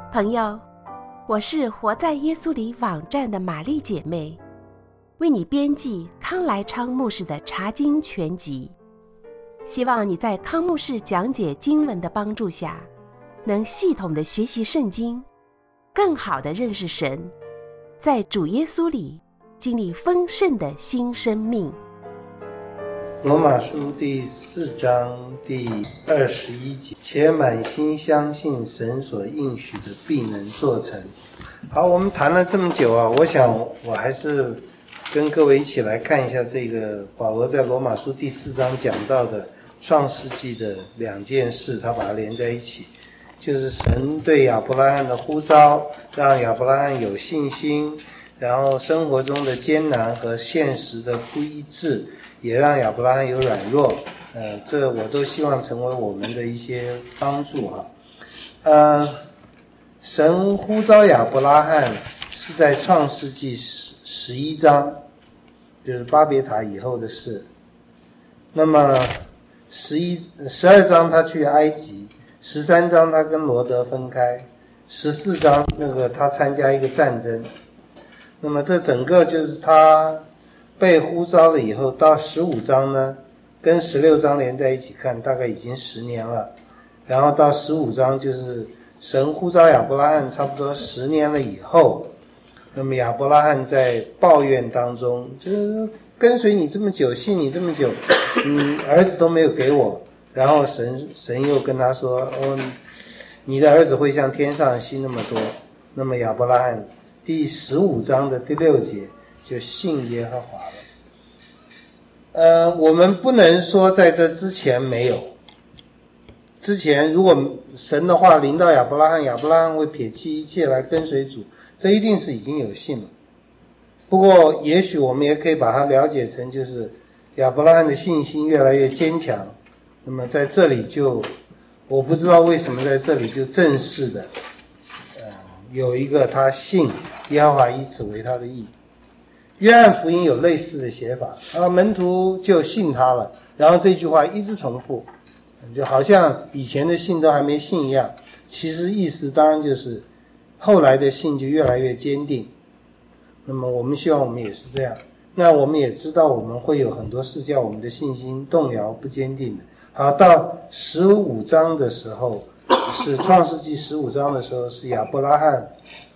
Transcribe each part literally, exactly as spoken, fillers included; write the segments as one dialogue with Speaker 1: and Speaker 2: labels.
Speaker 1: 朋友，我是活在耶稣里网站的玛丽姐妹，为你编辑康来昌牧师的查经全集，希望你在康牧师讲解经文的帮助下，能系统的学习圣经，更好的认识神，在主耶稣里经历丰盛的新生命。
Speaker 2: 罗马书第四章第二十一节，且满心相信神所应许的必能做成。好，我们谈了这么久啊，我想我还是跟各位一起来看一下这个保罗在罗马书第四章讲到的创世纪的两件事，他把它连在一起，就是神对亚伯拉罕的呼召，让亚伯拉罕有信心，然后生活中的艰难和现实的不一致也让亚伯拉罕有软弱，呃，这我都希望成为我们的一些帮助哈。呃，神呼召亚伯拉罕是在创世纪十十一章，就是巴别塔以后的事。那么十一十二章他去埃及，十三章他跟罗德分开，十四章那个他参加一个战争。那么这整个就是他被呼召了以后，到十五章呢，跟十六章连在一起看，大概已经十年了。然后到十五章就是神呼召亚伯拉罕差不多十年了以后，那么亚伯拉罕在抱怨当中，就是跟随你这么久，信你这么久，嗯，儿子都没有给我。然后神神又跟他说，哦，你的儿子会像天上的星那么多。那么亚伯拉罕第十五章的第六节就信耶和华了。呃，我们不能说在这之前没有。之前如果神的话临到亚伯拉罕，亚伯拉罕会撇弃一切来跟随主，这一定是已经有信了。不过也许我们也可以把它了解成就是亚伯拉罕的信心越来越坚强。那么在这里就我不知道为什么在这里就正式的呃有一个他信耶和华以此为他的义。约翰福音有类似的写法啊，门徒就信他了，然后这句话一直重复，就好像以前的信都还没信一样。其实意思当然就是后来的信就越来越坚定。那么我们希望我们也是这样。那我们也知道我们会有很多事叫我们的信心动摇不坚定的。好，到十五章的时候，是创世纪十五章的时候，是亚伯拉罕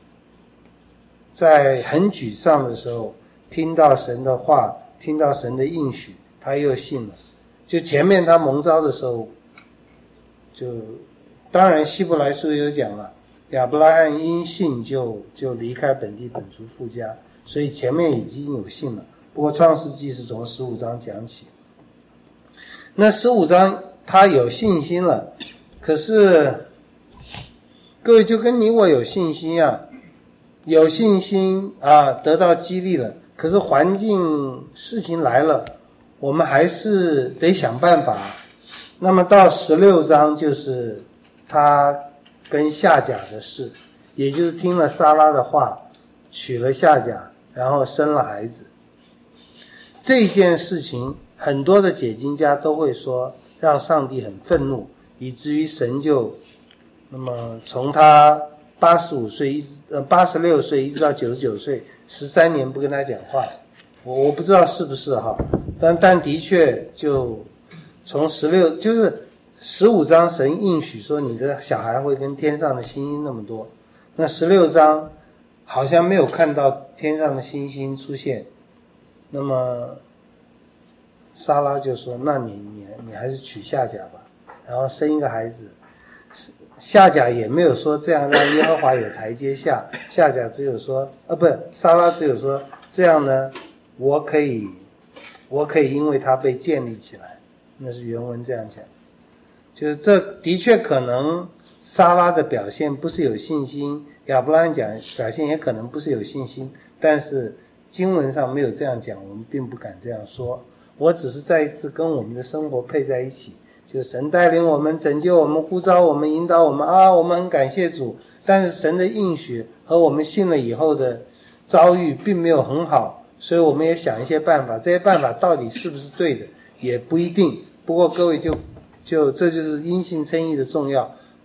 Speaker 2: 在很沮丧的时候听到神的话，听到神的应许，他又信了。就前面他蒙召的时候，就当然希伯来书有讲了，亚伯拉罕因信就就离开本地本族父家，所以前面已经有信了。不过创世纪是从十五章讲起。那十五章他有信心了，可是各位就跟你我有信心一样，有信心啊，得到激励了，可是环境事情来了，我们还是得想办法。那么到十六章就是他跟夏甲的事，也就是听了撒拉的话，娶了夏甲，然后生了孩子。这件事情很多的解经家都会说让上帝很愤怒，以至于神就那么从他八十五岁一直呃八十六岁一直到九十九岁十三年不跟他讲话。我我不知道是不是哈，但但的确就从十六就是十五章神应许说你的小孩会跟天上的星星那么多，那十六章好像没有看到天上的星星出现。那么撒拉就说，那你你你还是娶夏甲吧，然后生一个孩子。夏甲也没有说这样让耶和华有台阶下，夏甲只有说啊不撒拉只有说这样呢我可以我可以因为他被建立起来，那是原文这样讲。就是这的确可能撒拉的表现不是有信心，亚伯拉罕讲表现也可能不是有信心，但是经文上没有这样讲，我们并不敢这样说。我只是再一次跟我们的生活配在一起，就是神带领我们，拯救我们，呼召我们，引导我们啊，我们很感谢主。但是神的应许和我们信了以后的遭遇并没有很好，所以我们也想一些办法，这些办法到底是不是对的也不一定。不过各位就就这就是因信称义的重要，不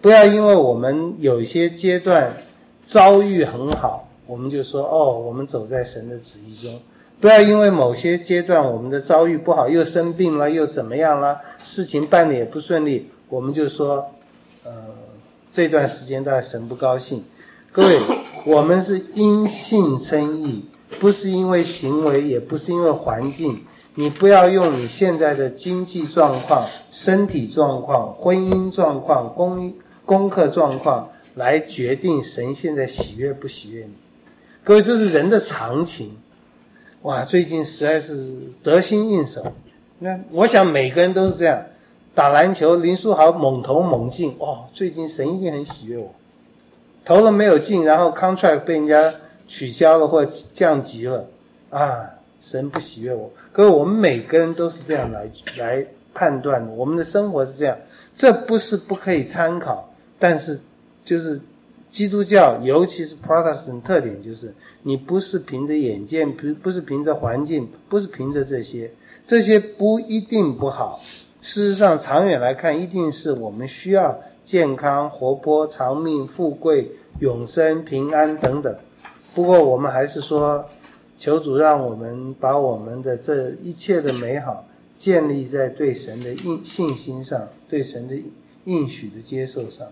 Speaker 2: 不要因为我们有一些阶段遭遇很好，我们就说哦，我们走在神的旨意中。不要因为某些阶段我们的遭遇不好，又生病了，又怎么样了，事情办得也不顺利，我们就说呃，这段时间大概神不高兴。各位，我们是因信称义，不是因为行为，也不是因为环境。你不要用你现在的经济状况、身体状况、婚姻状况、功功课状况来决定神现在喜悦不喜悦你。各位，这是人的常情。哇，最近实在是得心应手。那我想每个人都是这样，打篮球林书豪猛投猛进，哦，最近神一定很喜悦我。投了没有进，然后 contract 被人家取消了或降级了，啊，神不喜悦我。各位，我们每个人都是这样来来判断的，我们的生活是这样。这不是不可以参考，但是就是基督教，尤其是 Protestant 特点就是你不是凭着眼见，不是凭着环境，不是凭着这些，这些不一定不好。事实上长远来看，一定是我们需要健康、活泼、长命、富贵、永生、平安等等。不过我们还是说，求主让我们把我们的这一切的美好建立在对神的信心上，对神的应许的接受上。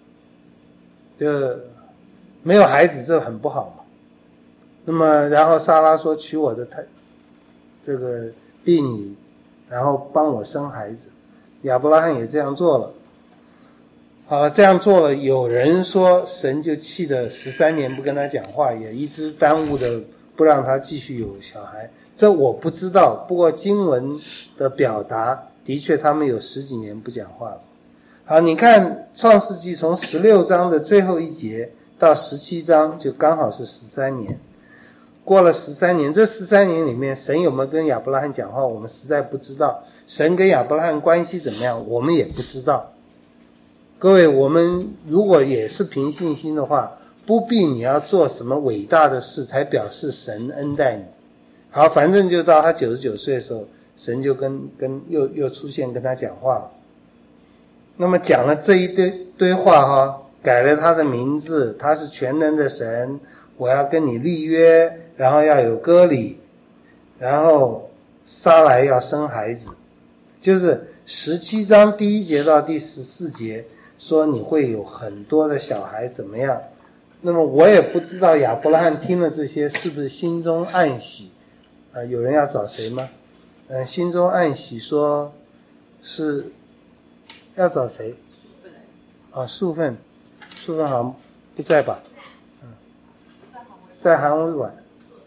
Speaker 2: 这没有孩子，这很不好嘛。那么然后撒拉说，娶我的太这个婢女，然后帮我生孩子。亚伯拉罕也这样做了。好了，这样做了，有人说神就气得十三年不跟他讲话，也一直耽误的不让他继续有小孩。这我不知道，不过经文的表达的确他们有十几年不讲话了。好，你看创世纪从十六章的最后一节到十七章，就刚好是十三年。过了十三年，这十三年里面神有没有跟亚伯拉罕讲话，我们实在不知道。神跟亚伯拉罕关系怎么样，我们也不知道。各位，我们如果也是凭信心的话，不必你要做什么伟大的事才表示神恩待你。好，反正就到他九十九岁的时候，神就跟跟又又出现跟他讲话了。那么讲了这一堆堆话哈，改了他的名字，他是全能的神，我要跟你立约，然后要有割礼，然后撒来要生孩子。就是十七章第一节到第十四节说你会有很多的小孩怎么样。那么我也不知道亚伯拉罕听了这些是不是心中暗喜。呃，有人要找谁吗？呃，心中暗喜说是要找谁？哦，素芬，素芬好像不在吧？嗯，在韩委馆。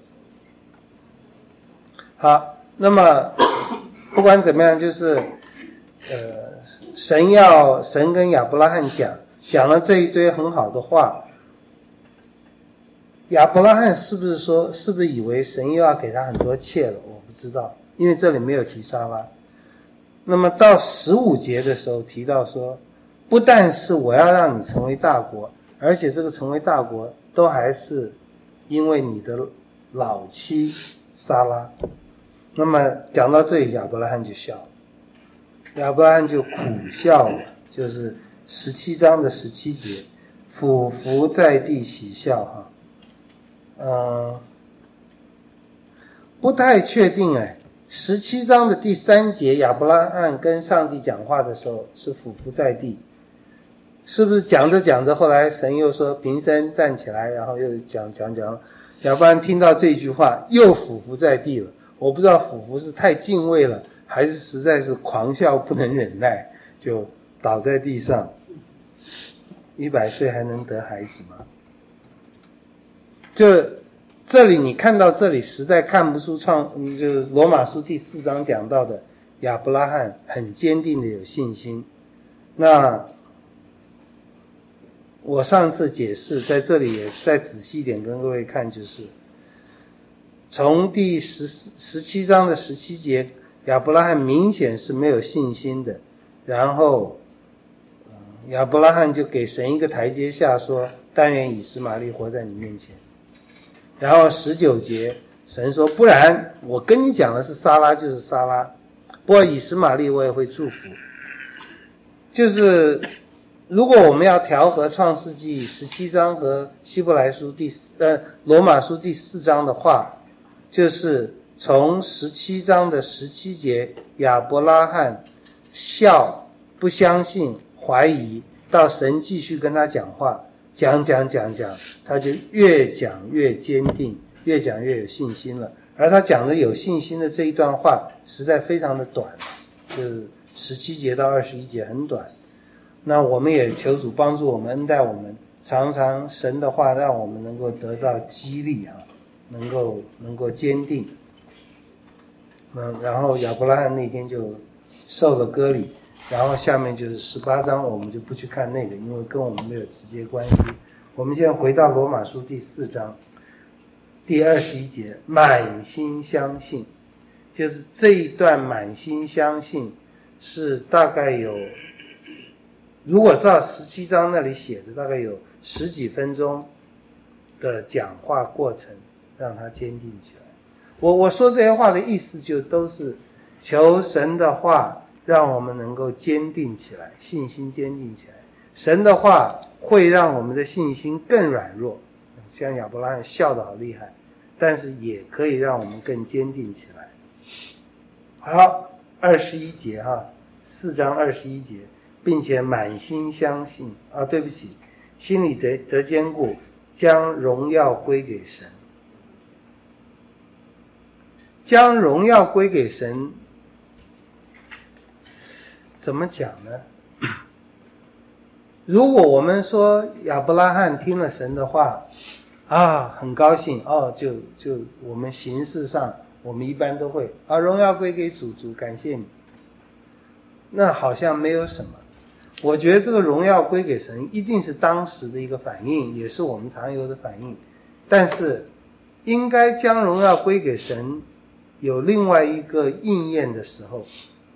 Speaker 2: 好，那么不管怎么样，就是呃，神要神跟亚伯拉罕讲讲了这一堆很好的话。亚伯拉罕是不是说是不是以为神又要给他很多妾了？我不知道，因为这里没有提撒拉。那么到十五节的时候提到说，不但是我要让你成为大国，而且这个成为大国都还是因为你的老妻撒拉。那么讲到这里，亚伯拉罕就笑了，亚伯拉罕就苦笑了，就是十七章的十七节，俯伏在地喜笑哈。嗯，不太确定哎。十七章的第三节，亚伯拉罕跟上帝讲话的时候是俯伏在地，是不是讲着讲着，后来神又说平身站起来，然后又讲讲讲，亚伯拉罕听到这句话又俯伏在地了。我不知道俯伏是太敬畏了，还是实在是狂笑不能忍耐，就倒在地上。一百岁还能得孩子吗？就这里你看到这里实在看不出创就是罗马书第四章讲到的亚伯拉罕很坚定的有信心。那我上次解释在这里也再仔细一点跟各位看，就是从第十十七章的十七节，亚伯拉罕明显是没有信心的，然后亚伯拉罕就给神一个台阶下，说但愿以实玛利活在你面前。然后十九节神说，不然我跟你讲的是撒拉就是撒拉，不过以实玛利我也会祝福。就是如果我们要调和创世纪十七章和希伯来书第四呃罗马书第四章的话，就是从十七章的十七节亚伯拉罕笑不相信怀疑，到神继续跟他讲话，讲讲讲讲，他就越讲越坚定，越讲越有信心了。而他讲的有信心的这一段话实在非常的短，就是十七节到二十一节很短。那我们也求主帮助我们，恩待我们，常常神的话让我们能够得到激励啊，能够能够坚定。嗯，然后亚伯拉罕那天就受了割礼，然后下面就是十八章，我们就不去看那个，因为跟我们没有直接关系。我们现在回到罗马书第四章第二十一节，满心相信，就是这一段满心相信是大概有，如果照十七章那里写的，大概有十几分钟的讲话过程，让他坚定起来。我我说这些话的意思就都是求神的话让我们能够坚定起来，信心坚定起来。神的话会让我们的信心更软弱，像亚伯拉罕笑得好厉害，但是也可以让我们更坚定起来。好，二十一节哈，四章二十一节，并且满心相信啊，对不起，心里得得坚固，将荣耀归给神。将荣耀归给神，怎么讲呢？如果我们说亚伯拉罕听了神的话啊，很高兴哦，就就我们形式上我们一般都会啊，荣耀归给主，主感谢你，那好像没有什么。我觉得这个荣耀归给神一定是当时的一个反应，也是我们常有的反应，但是应该将荣耀归给神有另外一个应验的时候。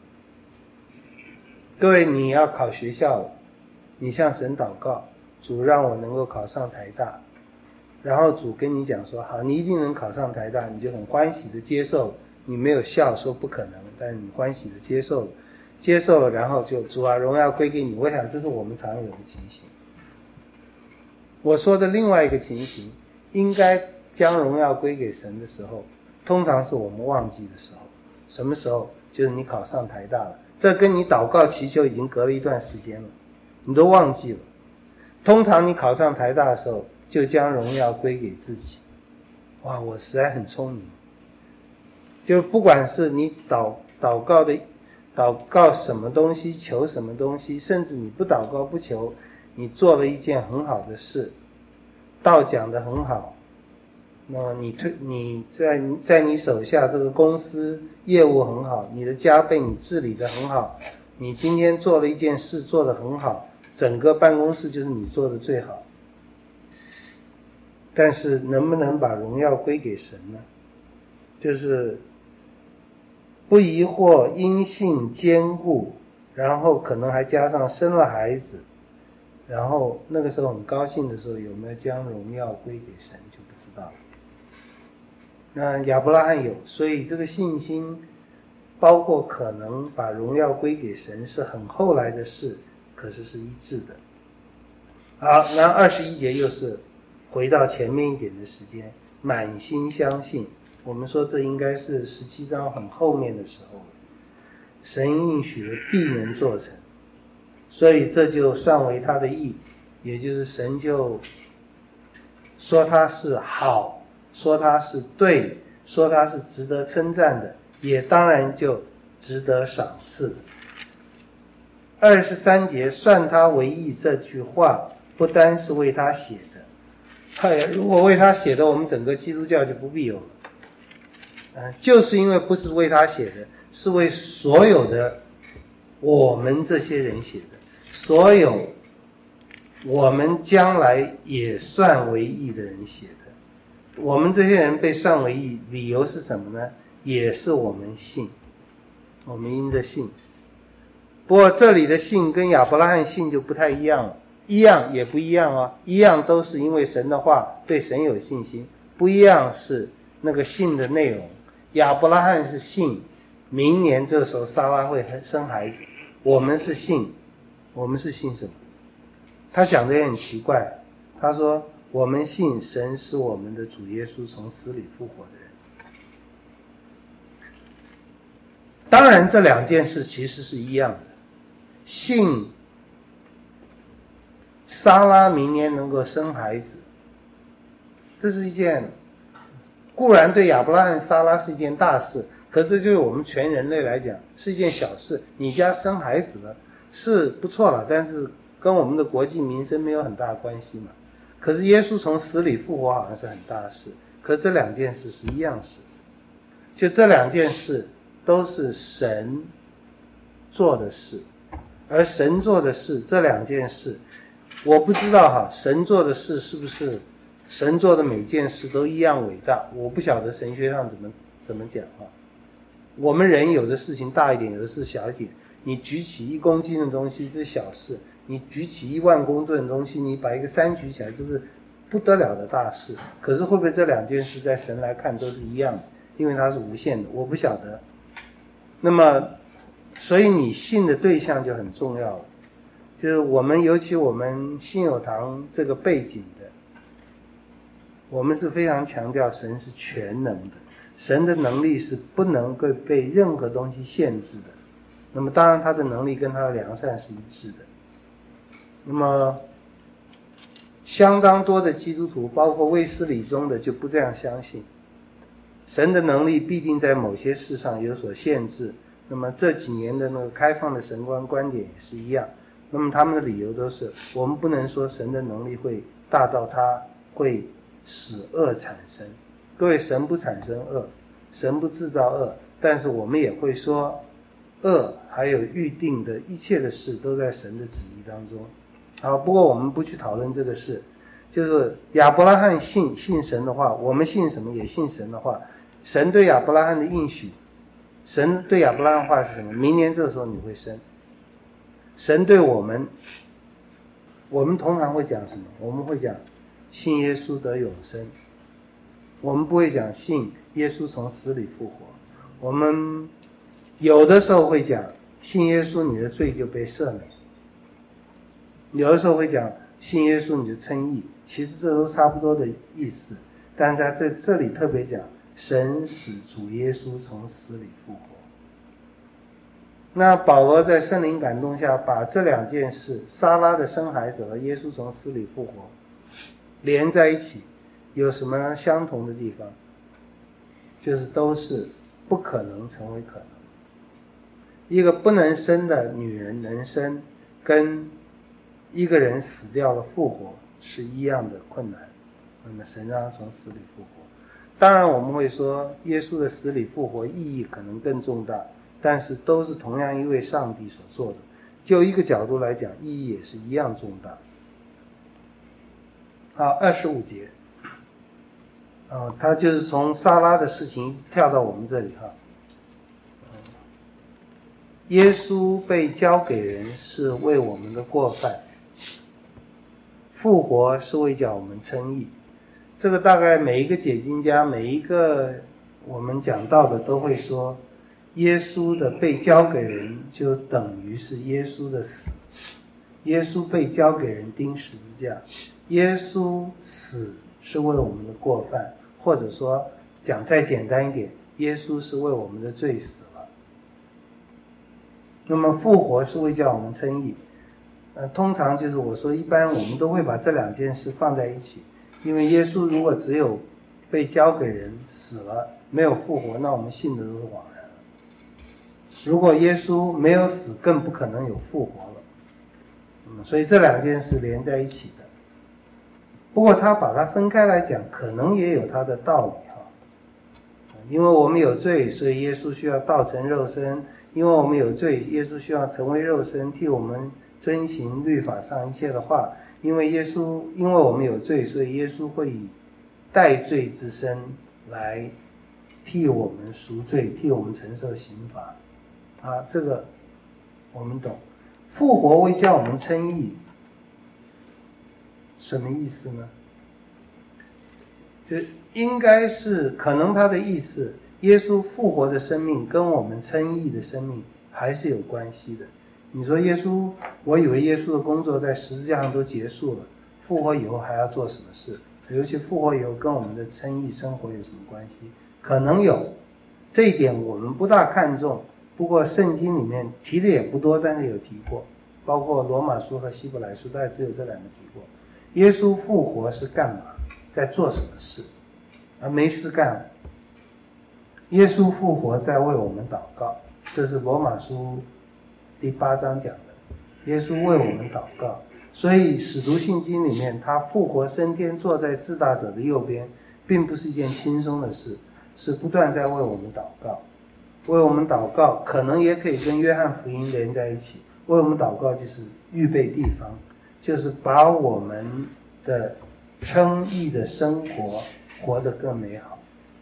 Speaker 2: 各位，你要考学校了，你向神祷告，主让我能够考上台大，然后主跟你讲说好，你一定能考上台大，你就很欢喜的接受，你没有笑说不可能，但是你欢喜的接受了，接受了，然后就主啊，荣耀归给你。我想这是我们常有的情形。我说的另外一个情形，应该将荣耀归给神的时候，通常是我们忘记的时候。什么时候？就是你考上台大了，这跟你祷告祈求已经隔了一段时间了，你都忘记了。通常你考上台大的时候，就将荣耀归给自己。哇，我实在很聪明。就不管是你祷祷告的祷告什么东西，求什么东西，甚至你不祷告不求，你做了一件很好的事，道讲得很好，那你推你在在你手下这个公司业务很好，你的家被你治理得很好，你今天做了一件事做得很好，整个办公室就是你做的最好。但是能不能把荣耀归给神呢？就是不疑惑，因信坚固，然后可能还加上生了孩子，然后那个时候很高兴的时候，有没有将荣耀归给神就不知道了。那亚伯拉罕有，所以这个信心包括可能把荣耀归给神是很后来的事，可是是一致的。好，那二十一节又是回到前面一点的时间，满心相信。我们说这应该是十七章很后面的时候，神应许了必能做成，所以这就算为他的义，也就是神就说他是好，说他是对，说他是值得称赞的，也当然就值得赏赐的。二十三节算他为义这句话不单是为他写的，哎呀，如果为他写的，我们整个基督教就不必有了。呃、就是因为不是为他写的，是为所有的我们这些人写的，所有我们将来也算为义的人写的。我们这些人被算为义，理由是什么呢？也是我们信，我们因着信。不过这里的信跟亚伯拉罕信就不太一样了，一样也不一样啊，一样都是因为神的话，对神有信心，不一样是那个信的内容。亚伯拉罕是信明年这时候撒拉会生孩子，我们是信，我们是信什么？ 他讲的也很奇怪，他说我们信神是我们的主耶稣从死里复活的人。当然这两件事其实是一样的，信撒拉明年能够生孩子，这是一件固然对亚伯拉罕撒拉是一件大事，可这对我们全人类来讲是一件小事。你家生孩子了是不错了，但是跟我们的国计民生没有很大的关系嘛。可是耶稣从死里复活好像是很大的事，可这两件事是一样事，就这两件事都是神做的事，而神做的事，这两件事我不知道哈，神做的事是不是神做的每件事都一样伟大，我不晓得神学上怎么怎么讲啊。我们人有的事情大一点，有的事小一点，你举起一公斤的东西这是小事，你举起一万公吨的东西，你把一个山举起来，这是不得了的大事。可是会不会这两件事在神来看都是一样的，因为它是无限的，我不晓得。那么所以你信的对象就很重要了，就是我们尤其我们信友堂这个背景的，我们是非常强调神是全能的，神的能力是不能够被任何东西限制的，那么当然他的能力跟他的良善是一致的。那么相当多的基督徒包括卫斯理中的就不这样相信，神的能力必定在某些事上有所限制。那么这几年的那个开放的神观观点也是一样，那么他们的理由都是我们不能说神的能力会大到他会使恶产生，各位，神不产生恶，神不制造恶，但是我们也会说恶还有预定的一切的事都在神的旨意当中。好，不过我们不去讨论这个事，就是亚伯拉罕信信神的话，我们信什么也信神的话，神对亚伯拉罕的应许，神对亚伯拉罕的话是什么？明年这时候你会生。神对我们，我们通常会讲什么？我们会讲信耶稣得永生，我们不会讲信耶稣从死里复活。我们有的时候会讲信耶稣你的罪就被赦免，有的时候会讲信耶稣你就称义，其实这都差不多的意思，但在这这里特别讲神使主耶稣从死里复活。那保罗在圣灵感动下把这两件事，撒拉的生孩子和耶稣从死里复活连在一起，有什么相同的地方？就是都是不可能成为可能。一个不能生的女人能生，跟一个人死掉了复活是一样的困难。那么神让他从死里复活，当然我们会说耶稣的死里复活意义可能更重大，但是都是同样一位上帝所做的，就一个角度来讲意义也是一样重大。好，二十五节呃，他就是从撒拉的事情一直跳到我们这里哈。耶稣被交给人是为我们的过犯，复活是为叫我们称义。这个大概每一个解经家，每一个我们讲到的都会说，耶稣的被交给人就等于是耶稣的死。耶稣被交给人钉十字架，耶稣死是为我们的过犯，或者说讲再简单一点，耶稣是为我们的罪死了。那么复活是为叫我们称义，呃，通常就是我说一般我们都会把这两件事放在一起，因为耶稣如果只有被交给人死了没有复活，那我们信的都是枉然了。如果耶稣没有死，更不可能有复活了。嗯，所以这两件事连在一起的。不过他把它分开来讲，可能也有他的道理哈。因为我们有罪，所以耶稣需要道成肉身。因为我们有罪，耶稣需要成为肉身，替我们遵行律法上一切的话。因为耶稣，因为我们有罪，所以耶稣会以代罪之身来替我们赎罪，替我们承受刑罚。啊，这个我们懂。复活为叫我们称义，什么意思呢？这应该是可能他的意思，耶稣复活的生命跟我们称义的生命还是有关系的。 你说耶稣，我以为耶稣的工作在十字架上都结束了，复活以后还要做什么事？尤其复活以后跟我们的称义生活有什么关系？可能有，这一点我们不大看重，不过圣经里面提的也不多，但是有提过，包括罗马书和希伯来书大概只有这两个提过。耶稣复活是干嘛？在做什么事？而没事干。耶稣复活在为我们祷告，这是罗马书第八章讲的，耶稣为我们祷告。所以使徒信经里面，他复活升天坐在至大者的右边，并不是一件轻松的事，是不断在为我们祷告。为我们祷告可能也可以跟约翰福音连在一起，为我们祷告就是预备地方，就是把我们的称义的生活活得更美好。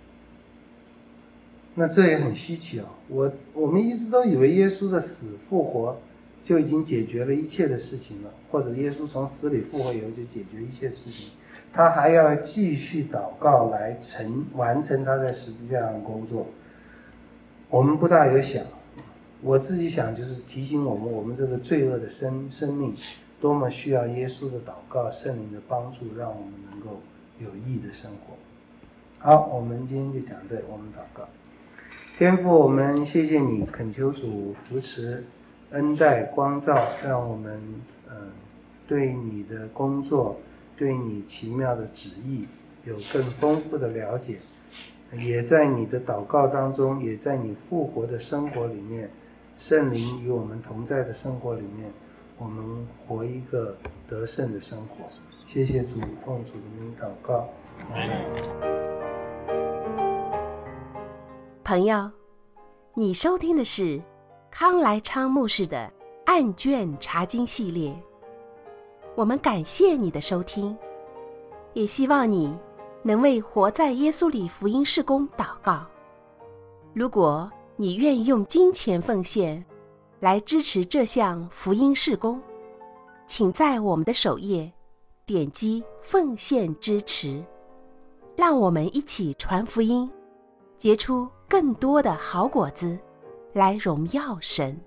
Speaker 2: 那这也很稀奇哦，我我们一直都以为耶稣的死复活就已经解决了一切的事情了，或者耶稣从死里复活以后就解决一切事情，他还要继续祷告来成完成他在十字架上的工作。我们不大有想，我自己想就是提醒我们，我们这个罪恶的生生命多么需要耶稣的祷告、圣灵的帮助，让我们能够有益的生活。好，我们今天就讲这，我们祷告。天父，我们谢谢你，恳求主扶持、恩待、光照，让我们呃对你的工作、对你奇妙的旨意有更丰富的了解，也在你的祷告当中，也在你复活的生活里面，圣灵与我们同在的生活里面，我们活一个得胜的生活。谢谢主，奉主的名祷告。
Speaker 1: 朋友，你收听的是康来昌牧师的案卷查经系列，我们感谢你的收听，也希望你能为活在耶稣里福音事工祷告。如果你愿意用金钱奉献来支持这项福音事工，请在我们的首页点击奉献支持，让我们一起传福音，结出更多的好果子，来荣耀神。